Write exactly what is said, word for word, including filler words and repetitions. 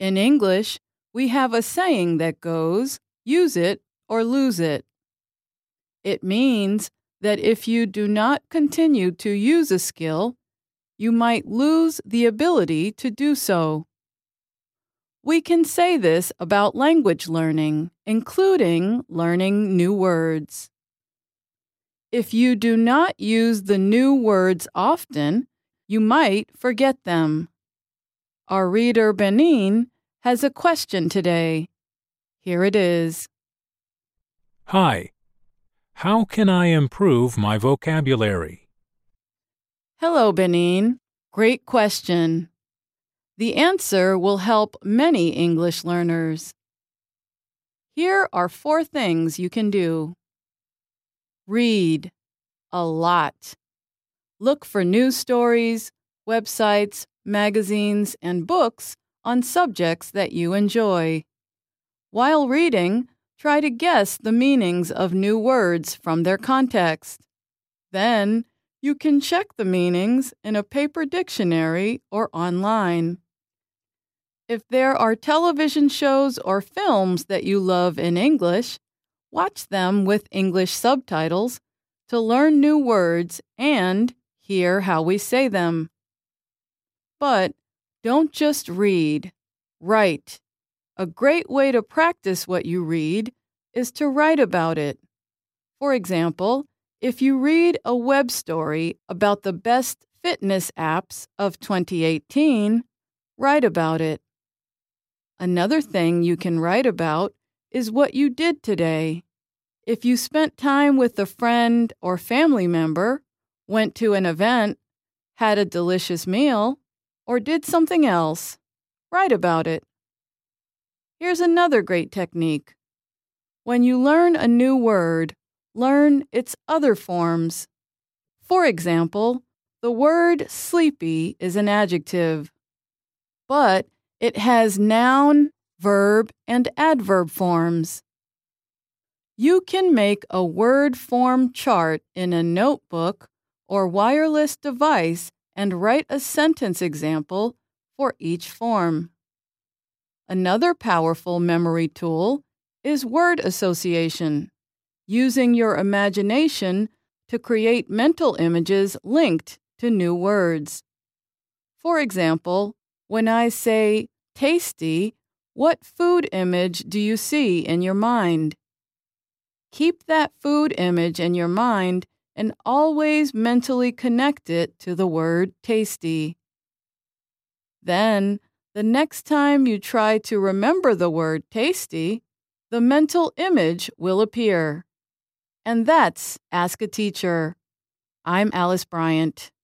In English, we have a saying that goes, use it or lose it. It means that if you do not continue to use a skill, you might lose the ability to do so. We can say this about language learning, including learning new words. If you do not use the new words often, you might forget them. Our reader Benin has a question today. Here it is. Hi. How can I improve my vocabulary? Hello, Benin. Great question. The answer will help many English learners. Here are four things you can do. Read a lot. Look for news stories, websites, magazines, and books on subjects that you enjoy. While reading, try to guess the meanings of new words from their context. Then, you can check the meanings in a paper dictionary or online. If there are television shows or films that you love in English, watch them with English subtitles to learn new words and hear how we say them. But don't just read, write. A great way to practice what you read is to write about it. For example, if you read a web story about the best fitness apps of twenty eighteen, write about it. Another thing you can write about is what you did today. If you spent time with a friend or family member, went to an event, had a delicious meal, or did something else, write about it. Here's another great technique. When you learn a new word, learn its other forms. For example, the word sleepy is an adjective, but it has noun, verb, and adverb forms. You can make a word form chart in a notebook or wireless device and write a sentence example for each form. Another powerful memory tool is word association, using your imagination to create mental images linked to new words. For example, when I say tasty, what food image do you see in your mind? Keep that food image in your mind and always mentally connect it to the word tasty. Then, the next time you try to remember the word tasty, the mental image will appear. And that's Ask a Teacher. I'm Alice Bryant.